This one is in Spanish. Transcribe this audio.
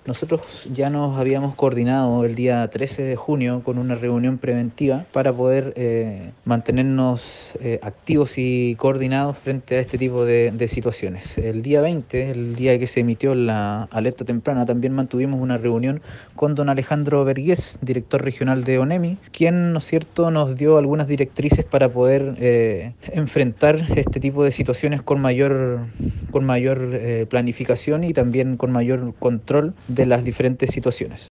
Nosotros ya nos habíamos coordinado el día 13 de junio con una reunión preventiva para poder mantenernos activos y coordinados frente a este tipo de situaciones. El día 20, el día que se emitió la alerta temprana, también mantuvimos una reunión con don Alejandro Vergés, director regional de ONEMI, quien, ¿no es cierto?, nos dio algunas directrices para poder enfrentar este tipo de situaciones con mayor planificación y también con mayor control de las diferentes situaciones.